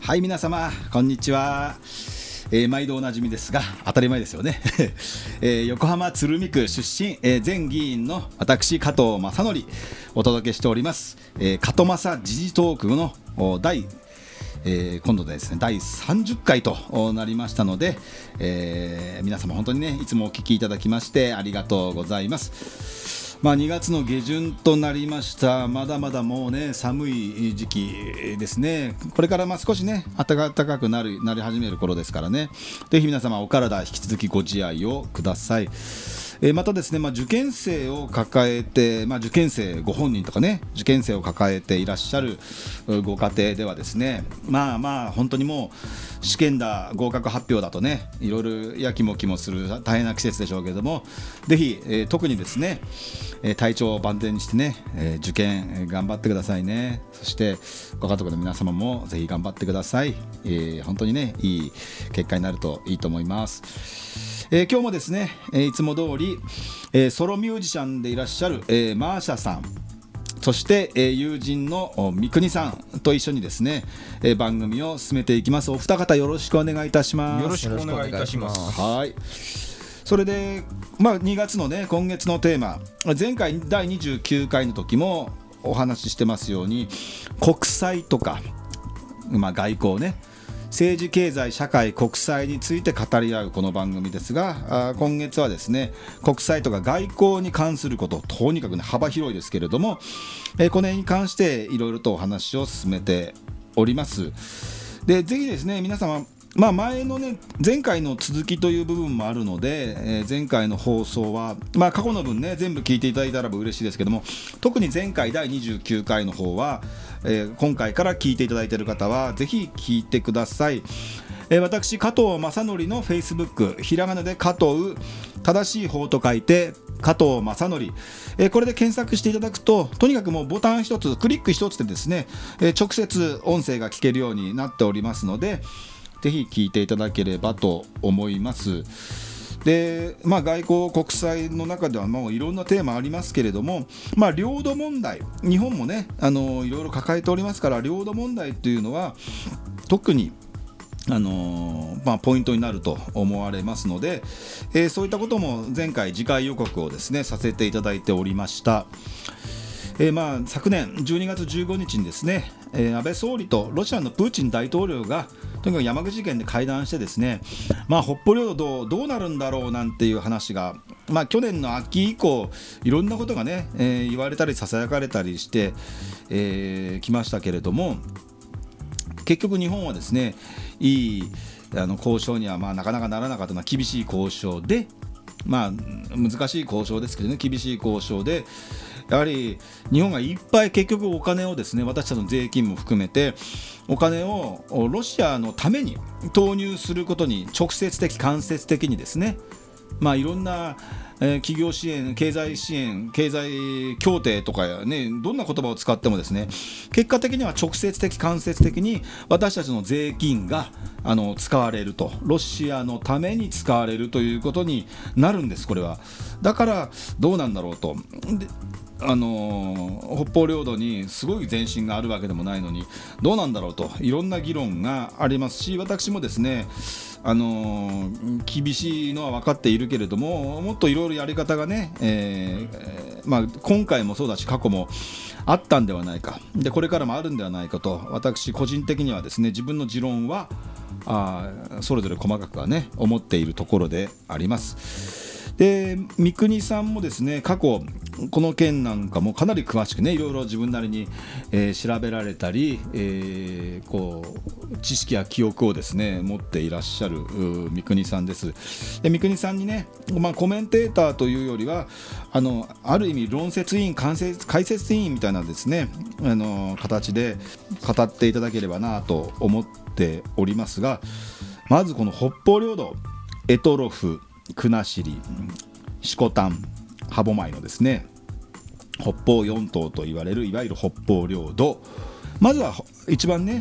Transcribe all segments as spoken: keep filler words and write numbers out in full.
はい、皆様こんにちは。えー、毎度おなじみですが当たり前ですよね、えー、横浜鶴見区出身、えー、前議員の私加藤正則お届けしております、えー、加藤正時事トークの第、えー、今度でですね第さんじゅっかいとなりましたので、えー、皆様本当にねいつもお聞きいただきましてありがとうございます。まあ、にがつの下旬となりました。まだまだもうね寒い時期ですね。これからまあ少しね暖かくなるなり始める頃ですからね、ぜひ皆様お体引き続きご自愛をください。えー、またですね、まあ、受験生を抱えて、まあ、受験生ご本人とかね受験生を抱えていらっしゃるご家庭ではですね、まあまあ本当にもう試験だ合格発表だとねいろいろやきもきもする大変な季節でしょうけれども、ぜひ、えー、特にですねえー、体調を万全にしてね、えー、受験、えー、頑張ってくださいね。そしてご家族の皆様もぜひ頑張ってください。えー、本当にねいい結果になるといいと思います。えー、今日もですね、えー、いつも通り、えー、ソロミュージシャンでいらっしゃる、えー、マーシャさん、そして、えー、友人の三國さんと一緒にですね、えー、番組を進めていきます。お二方よろしくお願いいたします。 よろしくお願いいたします。 はい。それで、まあ、にがつのね今月のテーマ、前回だいにじゅうきゅうかいの時もお話ししてますように国際とか、まあ、外交ね政治経済社会国際について語り合うこの番組ですが、あ今月はですね国際とか外交に関することとにかく、ね、幅広いですけれども、えー、この辺に関していろいろとお話を進めております。でぜひですね皆様、まあ、前のね前回の続きという部分もあるので、えー、前回の放送は、まあ、過去の分ね全部聞いていただいたら嬉しいですけども、特に前回だいにじゅうきゅうかいの方は、えー、今回から聞いていただいている方はぜひ聞いてください。えー、私加藤正則の Facebook ひらがなで加藤正しい方と書いて加藤正則、えー、これで検索していただくととにかくもうボタン一つクリック一つでですね、えー、直接音声が聞けるようになっておりますのでぜひ聞いていただければと思います。で、まあ、外交国際の中ではもういろんなテーマありますけれども、まあ、領土問題日本もねあのいろいろ抱えておりますから、領土問題というのは特にあのーまあ、ポイントになると思われますので、えー、そういったことも前回次回予告をですねさせていただいておりました。えーまあ、昨年じゅうにがつじゅうごにちにですね、えー、安倍総理とロシアのプーチン大統領がとにかく山口県で会談してですね、まあ、北方領土どう、どうなるんだろうなんていう話が、まあ、去年の秋以降いろんなことがね、えー、言われたりささやかれたりしてき、えー、ましたけれども、結局日本はですねいいあの交渉にはまあなかなかならなかったのは厳しい交渉で、まあ難しい交渉ですけどね厳しい交渉でやはり日本がいっぱい結局お金をですね私たちの税金も含めてお金をロシアのために投入することに直接的間接的にですね、まあいろんなえー、企業支援、経済支援、経済協定とか、ね、どんな言葉を使ってもですね結果的には直接的間接的に私たちの税金があの使われると、ロシアのために使われるということになるんです。これはだからどうなんだろうと。であのー、北方領土にすごい前進があるわけでもないのにどうなんだろうといろんな議論がありますし、私もですねあのー、厳しいのは分かっているけれどももっといろいろやり方がね、えーまあ、今回もそうだし過去もあったんではないか、でこれからもあるんではないかと私個人的にはですね自分の持論はあそれぞれ細かくはね思っているところであります。で三國さんもですね過去この件なんかもかなり詳しくねいろいろ自分なりに、えー、調べられたり、えー、こう知識や記憶をですね持っていらっしゃる三國さんです。で三國さんにね、まあ、コメンテーターというよりはあのある意味論説委員解説解説委員みたいなですねあの形で語っていただければなと思っておりますが、まずこの北方領土択捉国後色丹歯舞のですね北方四島と言われるいわゆる北方領土、まずは一番ね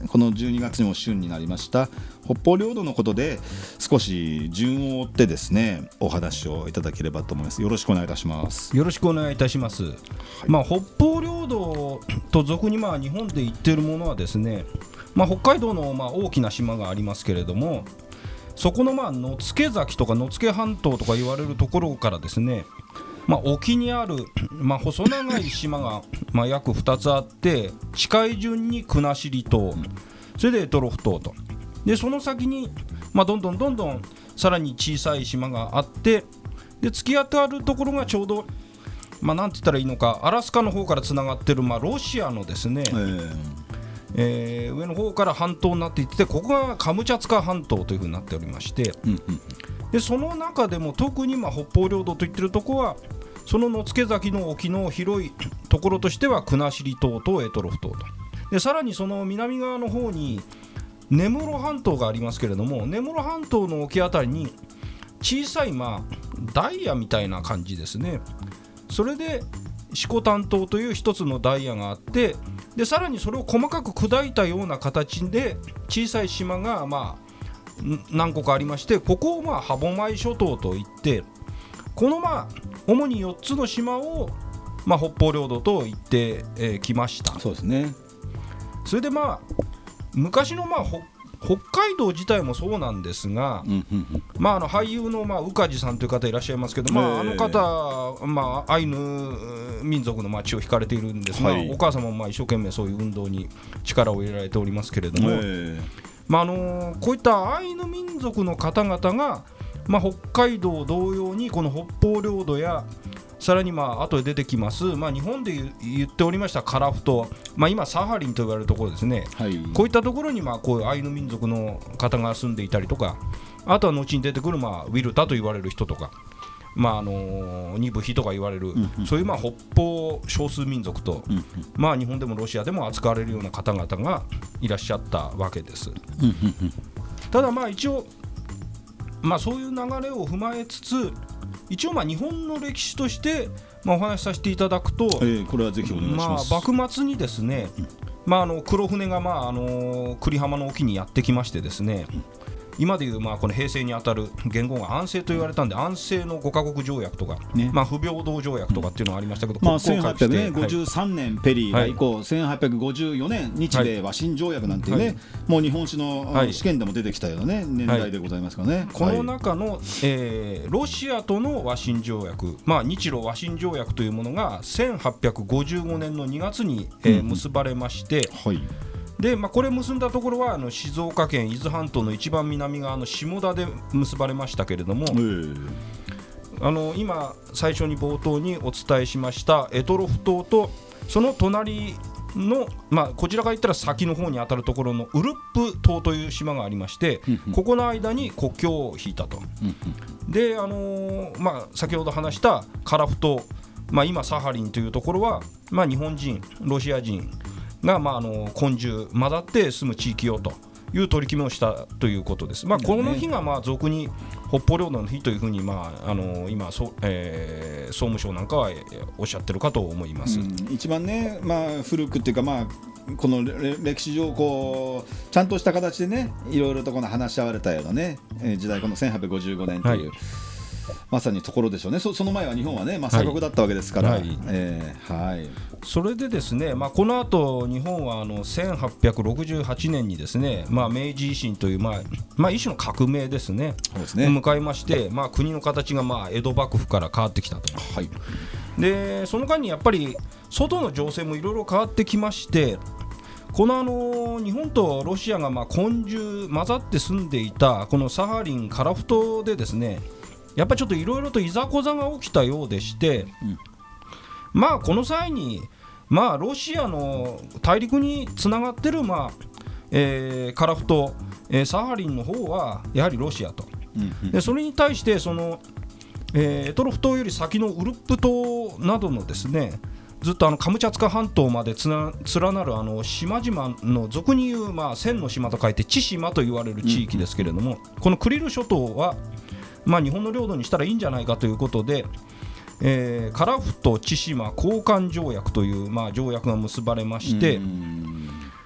このじゅうにがつにも旬になりました北方領土のことで少し順を追ってですねお話をいただければと思います。よろしくお願いいたします。 よろしくお願いいたします、はい。まあ、北方領土と俗にまあ日本で言っているものはですね、まあ、北海道のまあ大きな島がありますけれども、そこのまあ野付崎とか野付半島とか言われるところからですね、まあ、沖にある、まあ、細長い島がまあ約ふたつあって、近い順に国後島、それで択捉島と、でその先に、まあ、どんどんどんどんさらに小さい島があって、で突き当たるところがちょうど、まあ、なんて言ったらいいのか、アラスカの方からつながってる、まあ、ロシアのですね、えーえー、上の方から半島になっていって、ここがカムチャツカ半島というふうになっておりまして、うんうん、でその中でも特にまあ北方領土といってるところは、その野付崎の沖の広いところとしては国後島と択捉島と、でさらにその南側の方に根室半島がありますけれども、根室半島の沖あたりに小さいまあダイヤみたいな感じですね。それで色丹島という一つのダイヤがあって、でさらにそれを細かく砕いたような形で小さい島がまあ何個かありまして、ここをまあ歯舞諸島といって、このまあ主によっつの島をまあ北方領土と言ってき、えー、ました。 そうですね。 それでまあ昔のまあ北海道自体もそうなんですが、うんうんうん、まあ、あの俳優のまあ宇梶さんという方いらっしゃいますけど、まあ、あの方、まあ、アイヌ民族のまあ血を引かれているんですが、はい、お母様もまあ一生懸命そういう運動に力を入れられておりますけれども、まああのこういったアイヌ民族の方々が、まあ、北海道同様にこの北方領土やさらにまあ後で出てきます、まあ、日本で言っておりました樺太、まあ、今サハリンと言われるところですね、はい、こういったところにまあこういうアイヌ民族の方が住んでいたりとか、あとは後に出てくるまあウィルタと言われる人とか、まああのニブヒとか言われる、うんうん、そういうまあ北方少数民族と、うんうん、まあ日本でもロシアでも扱われるような方々がいらっしゃったわけです、うんうんうん、ただまあ一応、まあ、そういう流れを踏まえつつ、一応まあ日本の歴史としてまあお話しさせていただくと、 えー、これはぜひお願いします。 まあ、幕末にですね、うん、まあ、あの黒船がまああの久里浜の沖にやってきましてですね、うん、今でいうまあこの平成にあたる元号が安政と言われたんで、安政のごカ国条約とか、ね、まあ、不平等条約とかっていうのがありましたけど、 まあ、せんはっぴゃくごじゅうさんねん、はい、ペリーが以降、はい、せんはっぴゃくごじゅうよねん日米和親条約なんていうね、はい、もう日本史の、はい、試験でも出てきたような、ね、年代でございますかね、はい、 この中の、えー、ロシアとの和親条約、まあ、日露和親条約というものがせんはっぴゃくごじゅうごねんのにがつに、えーうん、結ばれまして、はい、でまあ、これ結んだところはあの静岡県伊豆半島の一番南側の下田で結ばれましたけれども、あの今最初に冒頭にお伝えしました択捉島とその隣の、まあ、こちらが言ったら先の方に当たるところのウルップ島という島がありまして、ここの間に国境を引いたと。で、あのーまあ、先ほど話した樺太、まあ、今サハリンというところは、まあ、日本人ロシア人が、まあ、あの混住混ざって住む地域よという取り決めをしたということです。まあ、この日がまあ俗に北方領土の日というふうに、まあ、あの今そ、えー、総務省なんかはおっしゃってるかと思います。うん、 一番ね、まあ、古くっていうか、まあ、この歴史上こうちゃんとした形でねいろいろとこの話し合われたようなね時代、このせんはっぴゃくごじゅうごねんという、はい、まさにところでしょうね。 そ, その前は日本はね、まあ、鎖国だったわけですから、はいえーはい、 それでですね、まあ、この後日本はあのせんはっぴゃくろくじゅうはちねんにですね、まあ、明治維新という、まあまあ、一種の革命ですね、そうですね迎えまして、まあ、国の形がまあ江戸幕府から変わってきたと、はい、でその間にやっぱり外の情勢もいろいろ変わってきまして、このあの日本とロシアがまあ混住混ざって住んでいたこのサハリン樺太でですね、やっぱりちょっといろいろといざこざが起きたようでして、うん、まあこの際にまあロシアの大陸につながってるまあ、えー、樺太、えー、サハリンの方はやはりロシアと、うんうん、でそれに対してその、えー、択捉島より先のウルップ島などのですね、ずっとあのカムチャツカ半島までつな連なるあの島々の俗に言うまあ千の島と書いて千島と言われる地域ですけれども、このクリル諸島はまあ日本の領土にしたらいいんじゃないかということで、えー、樺太千島交換条約というまあ条約が結ばれまして、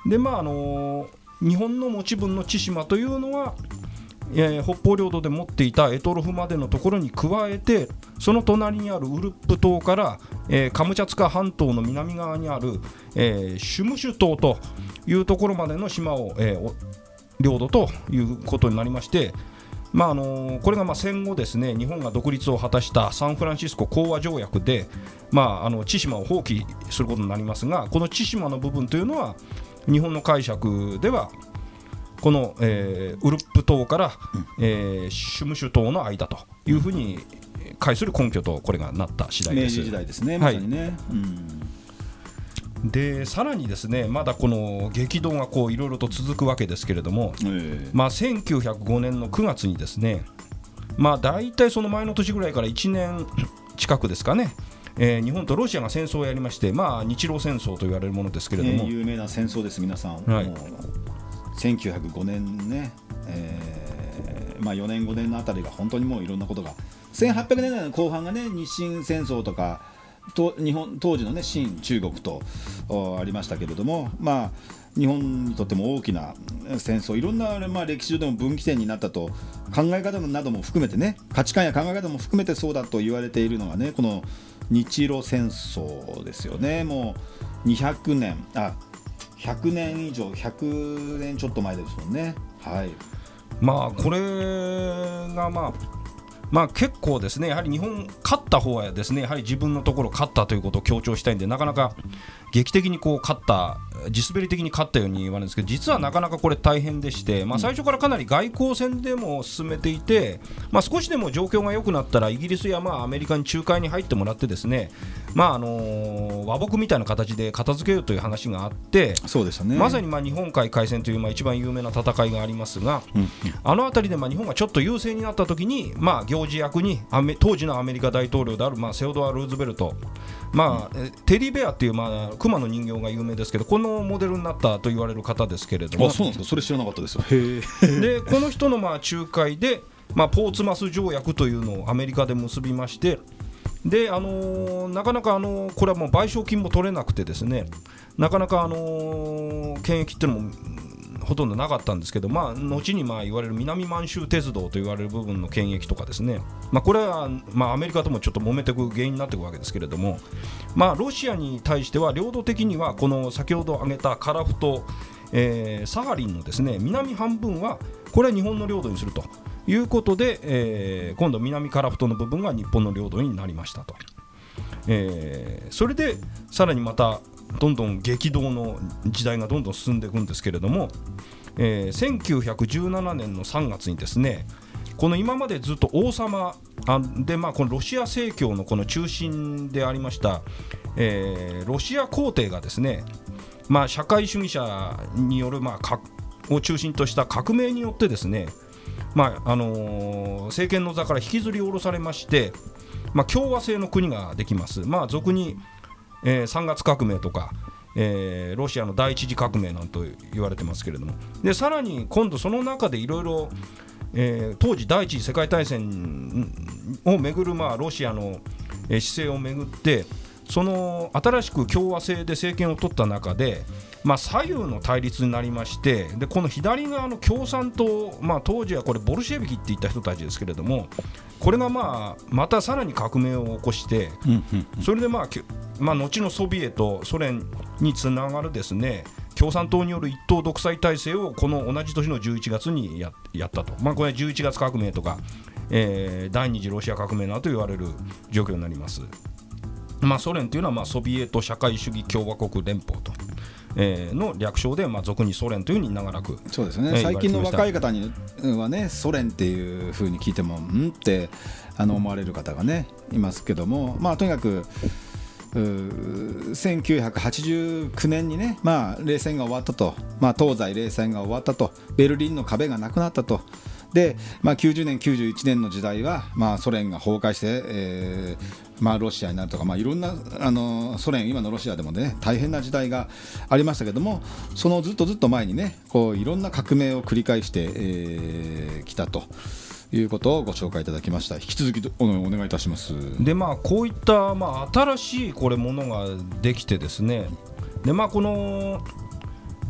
でまああの日本の持ち分の千島というのは、えー、北方領土で持っていた択捉までのところに加えて、その隣にあるウルップ島から、えー、カムチャツカ半島の南側にある、えー、シュムシュ島というところまでの島を、えー、領土ということになりまして、まああのー、これがまあ戦後ですね、日本が独立を果たしたサンフランシスコ講和条約で、まあ、あの千島を放棄することになりますが、この千島の部分というのは日本の解釈ではこの、えー、ウルップ島から、うんえー、シュムシュ島の間というふうに解する根拠とこれがなった次第です。 明治時代ですね、まさにね、はいうん、でさらにですね、まだこの激動がこういろいろと続くわけですけれども、えーまあ、せんきゅうひゃくごねんのくがつにですね、まあ、大体その前の年ぐらいからいちねん近くですかね、えー、日本とロシアが戦争をやりまして、まあ、日露戦争と言われるものですけれども、 えー、有名な戦争です。皆さん、はい、もうせんきゅうひゃくごねんね、えーまあ、よねんごねんのあたりが本当にもういろんなことが、せんはっぴゃくねんだいの後半がね、日清戦争とかと日本当時のね清中国とありましたけれども、まあ日本にとっても大きな戦争、いろんな、まあ、歴史上でも分岐点になったと、考え方なども含めてね、価値観や考え方も含めてそうだと言われているのがね、この日露戦争ですよね。もうにひゃくねん、あひゃくねん以上、ひゃくねんちょっと前ですもんね。はい、 まあこれがまあまあ、結構ですね、やはり日本勝った方はですね、やはり自分のところ勝ったということを強調したいんで、なかなか劇的にこう勝った、地滑り的に勝ったように言われるんですけど、実はなかなかこれ大変でして、まあ、最初からかなり外交戦でも進めていて、まあ、少しでも状況が良くなったらイギリスやまあアメリカに仲介に入ってもらってですね、まああの和睦みたいな形で片付けようという話があって、 そうでしたね、 まさにまあ日本海海戦というまあ一番有名な戦いがありますが、うん、あの辺りでまあ日本がちょっと優勢になった時に、まあ行司役にアメ当時のアメリカ大統領であるまあセオドア・ルーズベルト、まあうん、テディベアっていうまあ熊の人形が有名ですけど、このモデルになったと言われる方ですけれども、 あ、そうなんですか、それ知らなかったですよ。 へでこの人のまあ仲介で、まあ、ポーツマス条約というのをアメリカで結びまして、で、あのー、なかなか、あのー、これはもう賠償金も取れなくてですね、なかなか、あのー、権益っていうのもほとんどなかったんですけど、まあ、後にまあ言われる南満州鉄道と言われる部分の権益とかですね、まあ、これはまあアメリカともちょっと揉めていく原因になっていくわけですけれども、まあ、ロシアに対しては領土的にはこの先ほど挙げた樺太、えー、サハリンのですね南半分はこれは日本の領土にするということで、えー、今度南樺太の部分が日本の領土になりましたと、えー、それでさらにまたどんどん激動の時代がどんどん進んでいくんですけれども、えー、せんきゅうひゃくじゅうななねんのさんがつにですね、この今までずっと王様で、まあ、このロシア正教のこの中心でありました、えー、ロシア皇帝がですね、まあ、社会主義者による、まあ、を中心とした革命によってですね、まああのー、政権の座から引きずり下ろされまして、まあ、共和制の国ができます。まあ、俗にえー、さんがつ革命とか、えー、ロシアの第一次革命なんと言われてますけれども、でさらに今度その中でいろいろ当時第一次世界大戦をめぐる、まあ、ロシアの、えー、姿勢をめぐって、その新しく共和制で政権を取った中で、まあ、左右の対立になりまして、でこの左側の共産党、まあ、当時はこれボルシェビキって言った人たちですけれども、これがまあまたさらに革命を起こして、それでまあまあ、後のソビエト、ソ連につながるですね共産党による一党独裁体制をこの同じ年のじゅういちがつに や, やったと、まあ、これはじゅういちがつ革命とか、えー、第二次ロシア革命などと言われる状況になります。まあ、ソ連というのはまあソビエト社会主義共和国連邦と、えー、の略称で、まあ、俗にソ連というふうに長らく、 そうですね、えー、最近の若い方にはね、ソ連っていうふうに聞いてもんってあの思われる方がねいますけども、まあ、とにかくせんきゅうひゃくはちじゅうきゅうねんにね、まあ、冷戦が終わったと、まあ、東西冷戦が終わったと、ベルリンの壁がなくなったと、で、まあ、きゅうじゅうねんきゅうじゅういちねんの時代は、まあ、ソ連が崩壊して、えーまあ、ロシアになるとか、まあ、いろんなあのソ連、今のロシアでもね大変な時代がありましたけども、そのずっとずっと前にねこういろんな革命を繰り返してき、えー、たということをご紹介いただきました。引き続き お, お願いいたします。 で、まあ、こういった、まあ、新しいこれものができてですね、で、まあ、この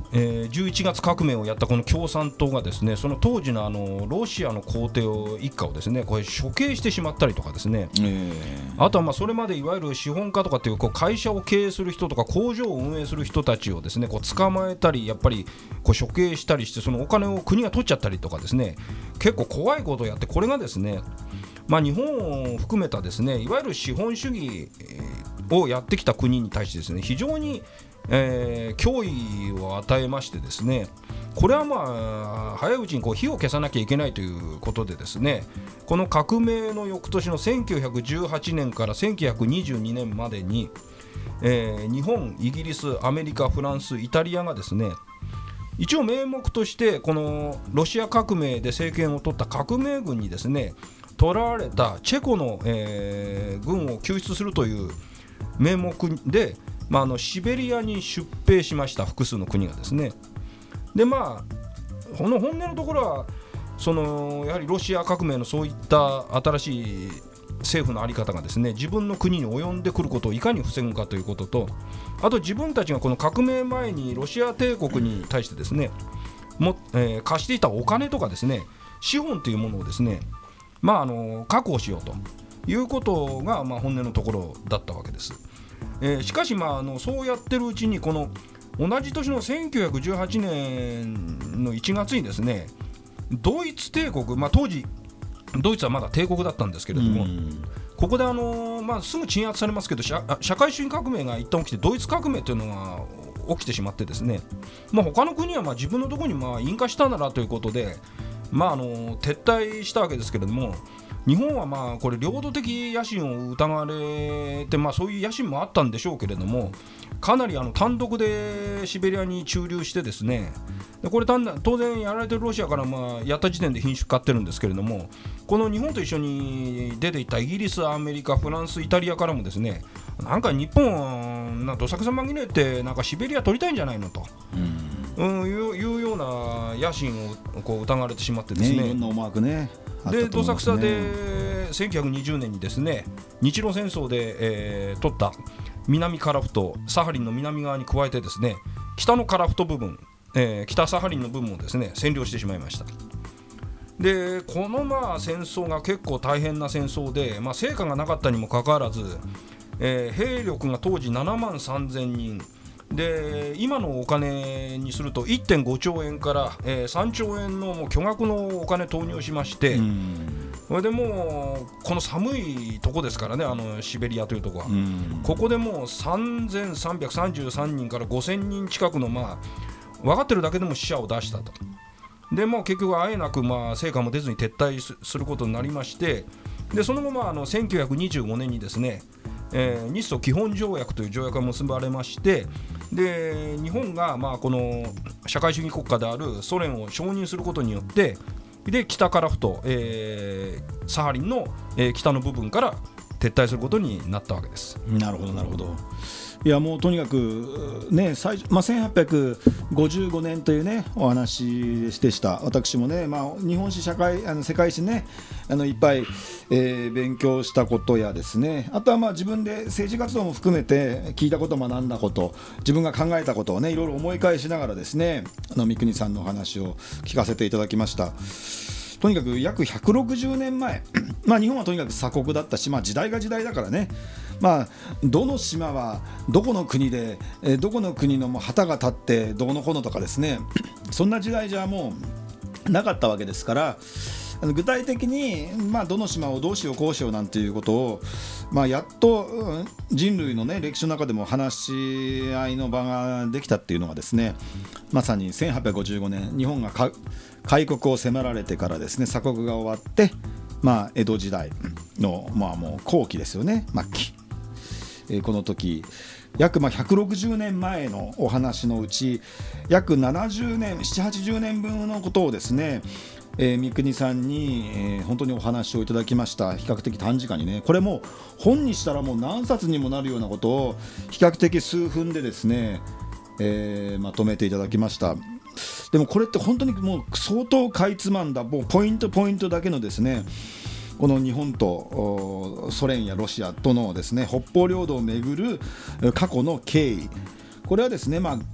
えー、じゅういちがつ革命をやったこの共産党がですね、その当時のあのロシアの皇帝を一家をですねこれ処刑してしまったりとかですね、えー、あとはまあそれまでいわゆる資本家とかっていうこう会社を経営する人とか工場を運営する人たちをですねこう捕まえたりやっぱりこう処刑したりして、そのお金を国が取っちゃったりとかですね、結構怖いことをやって、これがですね、まあ、日本を含めたですねいわゆる資本主義をやってきた国に対してですね非常にえー、脅威を与えましてですね、これはまあ早いうちにこう火を消さなきゃいけないということでですね、この革命の翌年のせんきゅうひゃくじゅうはちねんからせんきゅうひゃくにじゅうにねんまでに、えー、日本、イギリス、アメリカ、フランス、イタリアがですね一応名目としてこのロシア革命で政権を取った革命軍にですね捕らわれたチェコの、えー、軍を救出するという名目で、まあ、あのシベリアに出兵しました、複数の国がですね。でまあこの本音のところはそのやはりロシア革命のそういった新しい政府の在り方がですね自分の国に及んでくることをいかに防ぐかということと、あと自分たちがこの革命前にロシア帝国に対してですねも、えー、貸していたお金とかですね資本というものをですね、まあ、あの確保しようということが、まあ、本音のところだったわけです。えー、しかし、まあ、あのそうやってるうちにこの同じ年のせんきゅうひゃくじゅうはちねんのいちがつにですねドイツ帝国、まあ、当時ドイツはまだ帝国だったんですけれども、ここで、あのーまあ、すぐ鎮圧されますけど 社, 社会主義革命が一旦起きてドイツ革命というのが起きてしまってですね、まあ、他の国はまあ自分のところにまあ引火したならということで、まあ、あの撤退したわけですけれども、日本はまあこれ領土的野心を疑われて、まあ、そういう野心もあったんでしょうけれども、かなりあの単独でシベリアに駐留してですね、でこれ当然やられてるロシアからまあやった時点で品種買ってるんですけれども、この日本と一緒に出ていったイギリス、アメリカ、フランス、イタリアからもですね、なんか日本なんどさくさ紛れてなんかシベリア取りたいんじゃないのと、うん、いう、いうような野心をこう疑われてしまってですね、 ね、いろんな思惑ねでどさくさでせんきゅうひゃくにじゅうねんにですね日露戦争で、えー、取った南樺太、サハリンの南側に加えてですね北の樺太部分、えー、北サハリンの部分をですね占領してしまいました。でこのまあ戦争が結構大変な戦争で、まあ、成果がなかったにもかかわらず、えー、兵力が当時ななまんさんぜんにんで、今のお金にすると いってんごちょうえんから、えー、さんちょうえんのもう巨額のお金投入しまして、それでもうこの寒いとこですからね、あのシベリアというとこは、ここでもうさんぜんさんびゃくさんじゅうさんにんからごせんにん近くの、まあ、分かってるだけでも死者を出したと。でもう結局あえなくまあ成果も出ずに撤退することになりまして、でその後まああのせんきゅうひゃくにじゅうごねんにですね、えー、日ソ基本条約という条約が結ばれまして、で日本がまあこの社会主義国家であるソ連を承認することによって、で北樺太、えー、サハリンの、えー、北の部分から撤退することになったわけです。 なるほどなるほど。いやもうとにかくね、最まあ、せんはっぴゃくごじゅうごねんというねお話でした。私もね、まあ、日本史社会あの世界史ねあのいっぱい、えー、勉強したことやですね、あとはまあ自分で政治活動も含めて聞いたこと学んだこと、自分が考えたことをねいろいろ思い返しながらですね、あの三國さんのお話を聞かせていただきました。とにかく約ひゃくろくじゅうねんまえまあ日本はとにかく鎖国だったし、まあ、時代が時代だからね、まあ、どの島はどこの国で、えー、どこの国のもう旗が立ってどうのこうのとかですね、そんな時代じゃもうなかったわけですから、あの具体的に、まあ、どの島をどうしようこうしようなんていうことを、まあ、やっと、うん、人類の、ね、歴史の中でも話し合いの場ができたっていうのがですね、まさにせんはっぴゃくごじゅうごねん日本がか開国を迫られてからですね、鎖国が終わって、まあ、江戸時代の、まあ、もう後期ですよね、末期、えー、この時約まあひゃくろくじゅうねんまえのお話のうち約ななじゅうねん、ななじゅうはちじゅうねんぶんのことをですね、えー、三國さんに、えー、本当にお話をいただきました。比較的短時間にね、これも本にしたらもう何冊にもなるようなことを比較的数分でですね、えー、まとめていただきました。でもこれって本当にもう相当かいつまんだもうポイントポイントだけのですね、この日本とソ連やロシアとのですね北方領土をめぐる過去の経緯、これはですね、まあ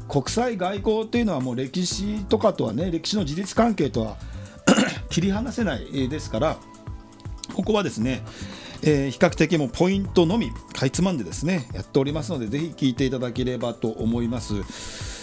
国際外交っていうのはもう歴史とかとはね、歴史の事実関係とは切り離せないですから、ここはですね、えー、比較的もポイントのみかいつまんでですねやっておりますので、ぜひ聞いていただければと思います。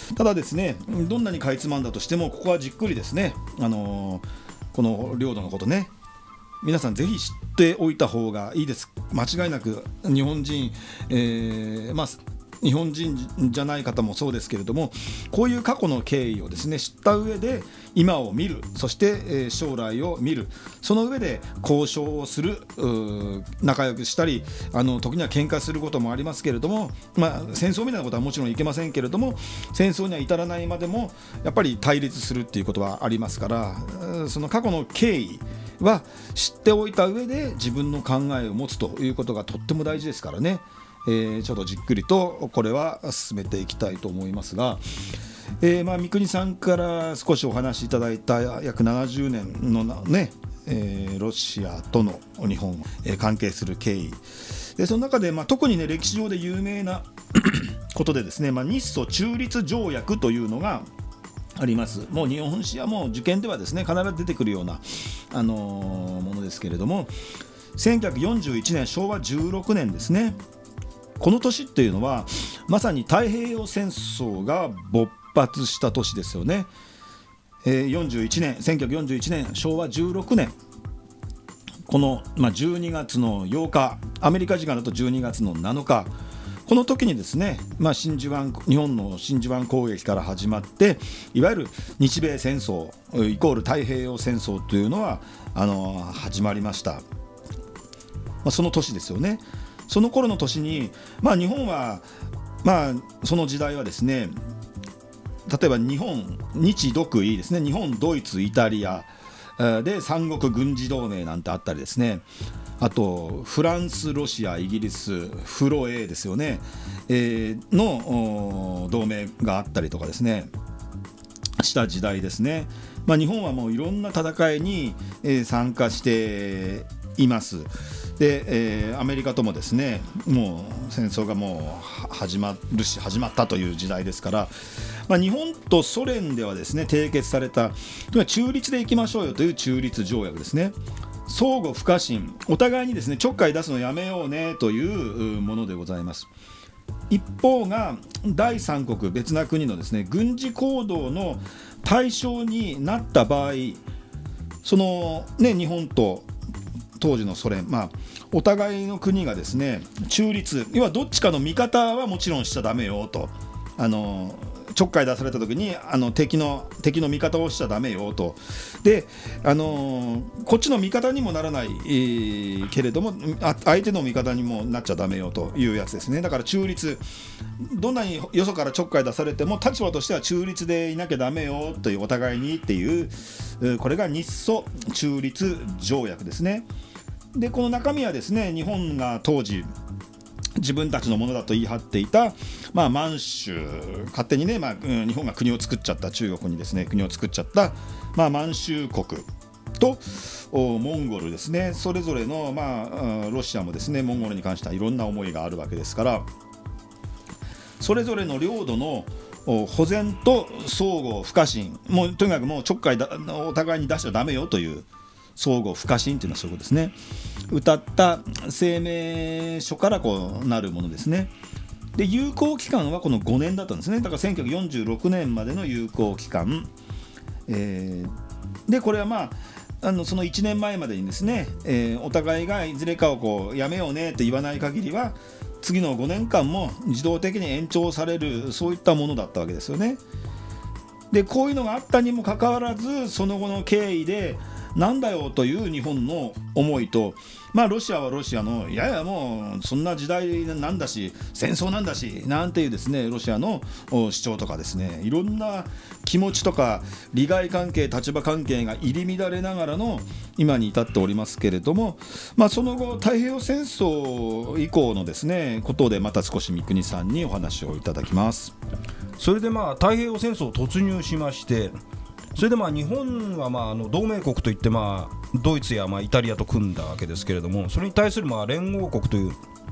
ただですね、どんなにかいつまんだとしてもここはじっくりですね、あのー、この領土のことね、皆さんぜひ知っておいた方がいいです。間違いなく日本人、えーまあ日本人じゃない方もそうですけれども、こういう過去の経緯をですね知った上で今を見る、そして、えー、将来を見る、その上で交渉をする、仲良くしたり、あの時には喧嘩することもありますけれども、まあ、戦争みたいなことはもちろんいけませんけれども、戦争には至らないまでもやっぱり対立するっていうことはありますから、その過去の経緯は知っておいた上で自分の考えを持つということがとっても大事ですからね。えー、ちょっとじっくりとこれは進めていきたいと思いますが、えーまあ、三國さんから少しお話しいただいた約ななじゅうねんのね、えー、ロシアとの日本、えー、関係する経緯で、その中で、まあ、特にね歴史上で有名なことでですね、まあ、日ソ中立条約というのがあります。もう日本史はもう受験ではですね必ず出てくるような、あのー、ものですけれども、せんきゅうひゃくよんじゅういちねんしょうわじゅうろくねんですね。この年っていうのはまさに太平洋戦争が勃発した年ですよね。えー、よんじゅういちねんせんきゅうひゃくよんじゅういちねんしょうわじゅうろくねん、この、まあ、じゅうにがつのようか、アメリカ時間だとじゅうにがつのなのか、この時にですね、まあ、真珠湾日本の真珠湾攻撃から始まって、いわゆる日米戦争イコール太平洋戦争というのはあの始まりました。まあ、その年ですよね。その頃の年に、まあ、日本は、まあ、その時代はですね、例えば日本日独伊ですね、日本ドイツイタリアで三国軍事同盟なんてあったりですね、あとフランスロシアイギリスフロエですよね、えー、の同盟があったりとかですねした時代ですね。まあ、日本はもういろんな戦いに、えー、参加しています。で、えー、アメリカともですねもう戦争がもう始まるし始まったという時代ですから、まあ、日本とソ連ではですね締結された中立でいきましょうよという中立条約ですね。相互不可侵、お互いにですねちょっかい出すのやめようねというものでございます。一方が第三国別な国のですね軍事行動の対象になった場合、そのね日本と当時のソ連、まあ、お互いの国がですね中立、要はどっちかの味方はもちろんしちゃダメよと、あのちょっかい出された時にあの 敵の敵の味方をしちゃダメよと、で、あのこっちの味方にもならない、えー、けれども相手の味方にもなっちゃダメよというやつですね。だから中立、どんなによそからちょっかい出されても立場としては中立でいなきゃダメよという、お互いにっていう、これが日ソ中立条約ですね。でこの中身はですね、日本が当時自分たちのものだと言い張っていた、まあ、満州、勝手にね、まあうん、日本が国を作っちゃった、中国にですね国を作っちゃった、まあ、満州国とモンゴルですね、それぞれの、まあ、ロシアもですねモンゴルに関してはいろんな思いがあるわけですから、それぞれの領土の保全と相互不可侵、もうとにかくもうちょっかいだお互いに出しちゃダメよという相互不可侵というのはそういうことですね。歌った声明書からこうなるものですね。で有効期間はこのごねんだったんですね。だからせんきゅうひゃくよんじゅうろくねんまでの有効期間、えー、でこれはまああのそのいちねんまえまでにですね、えー、お互いがいずれかをこうやめようねって言わない限りは次のごねんかんも自動的に延長される、そういったものだったわけですよね。でこういうのがあったにもかかわらず、その後の経緯でなんだよという日本の思いと、まあ、ロシアはロシアのいやいやもうそんな時代なんだし戦争なんだしなんていうですねロシアの主張とかですね、いろんな気持ちとか利害関係立場関係が入り乱れながらの今に至っておりますけれども、まあ、その後太平洋戦争以降のですねことでまた少し三國さんにお話をいただきます。 それでまあ太平洋戦争突入しまして、それでまあ日本はまああの同盟国といってまあドイツやまあイタリアと組んだわけですけれども、それに対するまあ連合国という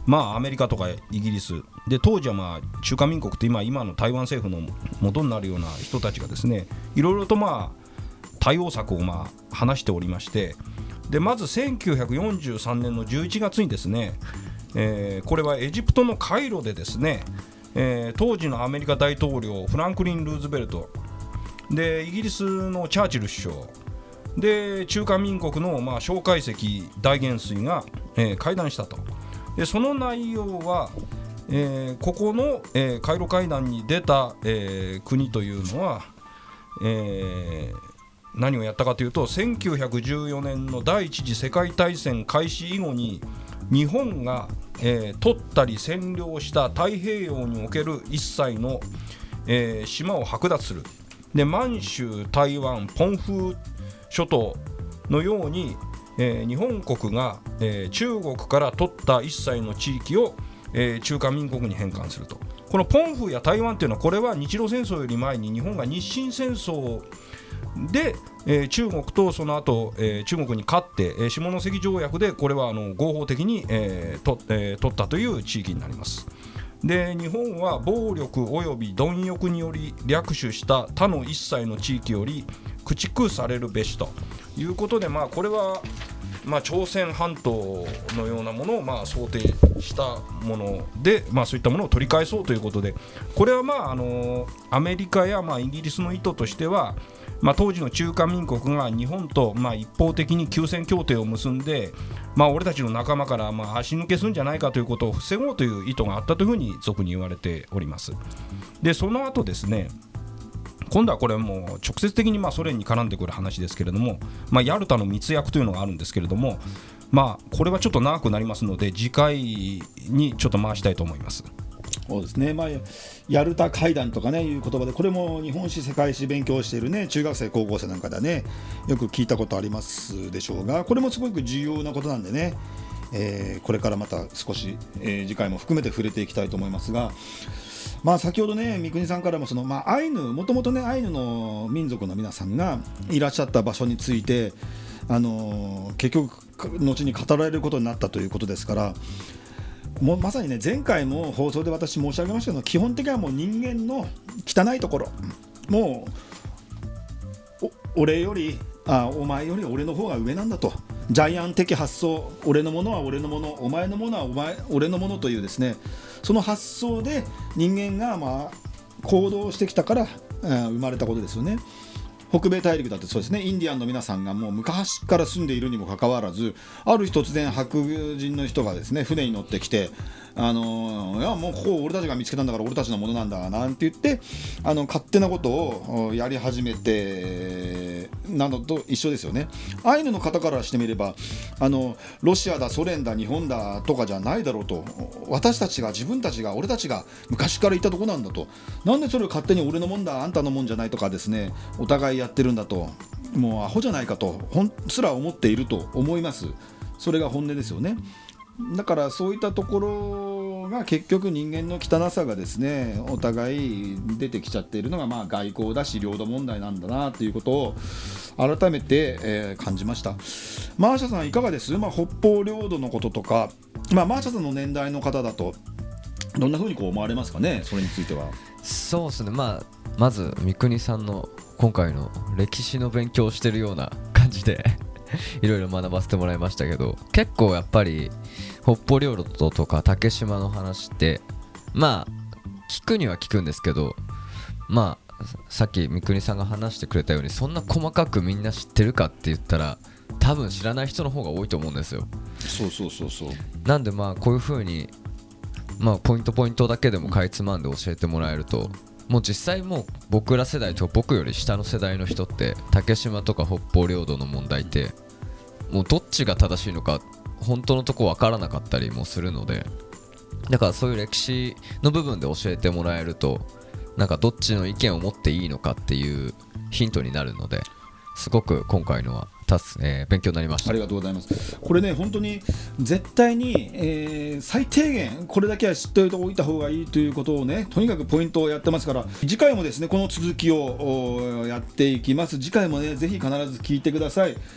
まあアメリカとかイギリスで、当時はまあ中華民国って今今の台湾政府の元になるような人たちがですね、いろいろとまあ対応策をまあ話しておりまして、でまずせんきゅうひゃくよんじゅうさんねんのじゅういちがつにですね、えー、これはエジプトのカイロでですね、えー、当時のアメリカ大統領フランクリン・ルーズベルトで、イギリスのチャーチル首相で、中華民国のまあ蒋介石大元帥が、えー、会談したと。でその内容は、えー、ここの、えー、カイロ会談に出た、えー、国というのは、えー、何をやったかというと、せんきゅうひゃくじゅうよねんの第一次世界大戦開始以後に日本が、えー、取ったり占領した太平洋における一切の、えー、島を剥奪する。で満州、台湾、ポンフ諸島のように、えー、日本国が、えー、中国から取った一切の地域を、えー、中華民国に返還すると。このポンフや台湾というのは、これは日露戦争より前に日本が日清戦争で、えー、中国とその後、えー、中国に勝って、えー、下関条約でこれはあの合法的に、えーとえー、取ったという地域になります。で日本は暴力及び貪欲により略取した他の一切の地域より駆逐されるべしということで、まあ、これは、まあ、朝鮮半島のようなものをまあ想定したもので、まあ、そういったものを取り返そうということで、これはまああのアメリカやまあイギリスの意図としては、まあ、当時の中華民国が日本とまあ一方的に休戦協定を結んで、まあ、俺たちの仲間からまあ足抜けするんじゃないかということを防ごうという意図があったというふうに俗に言われております。でその後ですね、今度はこれもう直接的にまあソ連に絡んでくる話ですけれども、まあ、ヤルタの密約というのがあるんですけれども、まあ、これはちょっと長くなりますので次回にちょっと回したいと思います。 そうですね、まあ、ヤルタ会談とかねいう言葉で、これも日本史世界史勉強しているね中学生高校生なんかではねよく聞いたことありますでしょうが、これもすごく重要なことなんでね、えー、これからまた少し、えー、次回も含めて触れていきたいと思いますが、まあ、先ほどね三国さんからもその、まあ、アイヌもともとねアイヌの民族の皆さんがいらっしゃった場所について、あのー、結局後に語られることになったということですから、もうまさにね前回も放送で私申し上げましたけど、基本的にはもう人間の汚いところ、もう俺よりあお前より俺の方が上なんだと、ジャイアン的発想、俺のものは俺のもの、お前のものはお前俺のものというですね、その発想で人間がまあ行動してきたから、うん、生まれたことですよね。北米大陸だってそうですね、インディアンの皆さんがもう昔から住んでいるにもかかわらず、ある日突然白人の人がですね船に乗ってきて、あのー、いやもうここ俺たちが見つけたんだから俺たちのものなんだなんて言って、あの勝手なことをやり始めてなのと一緒ですよね。アイヌの方からしてみれば、あのロシアだソ連だ日本だとかじゃないだろうと、私たちが自分たちが俺たちが昔からいたとこなんだと、なんでそれを勝手に俺のもんだあんたのもんじゃないとかですね、お互いやってるんだと、もうアホじゃないかとほんすら思っていると思います。それが本音ですよね。だからそういったところが結局人間の汚さがですねお互い出てきちゃっているのが、まあ外交だし領土問題なんだなということを改めて、えー、感じました。マーシャさんいかがです？まあ、北方領土のこととか、まあ、マーシャさんの年代の方だとどんな風にこう思われますかね、それについては。 そうですね、まあ、まず三國さんの今回の歴史の勉強をしてるような感じでいろいろ学ばせてもらいましたけど、結構やっぱり北方領土とか竹島の話ってまあ聞くには聞くんですけど、まあさっき三國さんが話してくれたようにそんな細かくみんな知ってるかって言ったら多分知らない人の方が多いと思うんですよ。 そうそうそうそう。 なんでまあこういう風にまあポイントポイントだけでもかいつまんで教えてもらえると、もう実際もう僕ら世代と僕より下の世代の人って竹島とか北方領土の問題ってもうどっちが正しいのか本当のとこ分からなかったりもするので、だからそういう歴史の部分で教えてもらえるとなんかどっちの意見を持っていいのかっていうヒントになるので、すごく今回のはたす、えー、勉強になりました。 ありがとうございます。これね本当に絶対に、えー、最低限これだけは知っておいた方がいいということをね、とにかくポイントをやってますから、次回もですねこの続きをやっていきます。次回もねぜひ必ず聞いてください。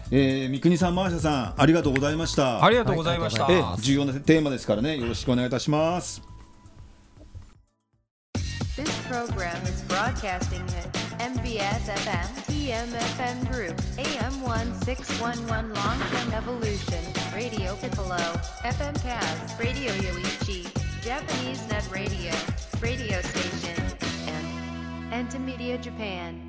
えー、三國さん、マーシャさん、ありがとうございました。 ありがとうございました。 えー、重要なテーマですからね、よろしくお願いいたします。 This program is broadcasting at エムビーエス エフエム ティーエムエフエム Group エーエム せんろくじゅういち Long-Term Evolution Radio Piccolo エフエム Kaz Radio Yoichi Japanese Net Radio Radio Station and Entimedia Japan